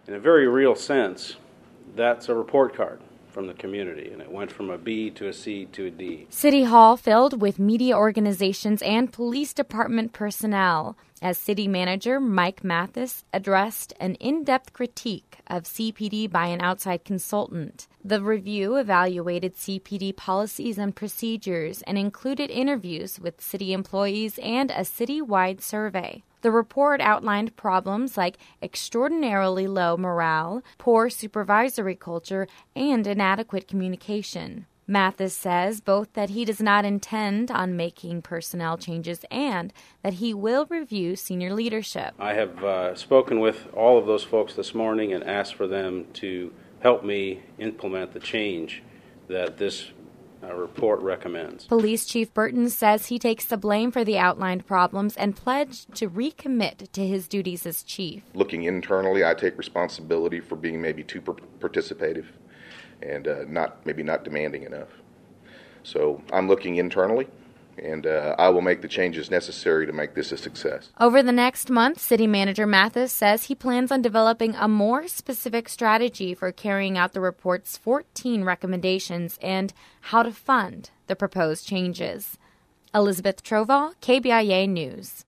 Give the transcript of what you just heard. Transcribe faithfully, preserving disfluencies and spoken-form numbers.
In a very real sense, that's a report card from the community, and it went from a B to a C to a D. City Hall filled with media organizations and police department personnel as City Manager Mike Mathis addressed an in-depth critique of C P D by an outside consultant. The review evaluated C P D policies and procedures and included interviews with city employees and a city-wide survey. The report outlined problems like extraordinarily low morale, poor supervisory culture, and inadequate communication. Mathis says both that he does not intend on making personnel changes and that he will review senior leadership. I have uh, spoken with all of those folks this morning and asked for them to help me implement the change that this uh, report recommends. Police Chief Burton says he takes the blame for the outlined problems and pledged to recommit to his duties as chief. Looking internally, I take responsibility for being maybe too per- participative and uh, not maybe not demanding enough. So I'm looking internally, and uh, I will make the changes necessary to make this a success. Over the next month, City Manager Mathis says he plans on developing a more specific strategy for carrying out the report's fourteen recommendations and how to fund the proposed changes. Elizabeth Trovall, K B I A News.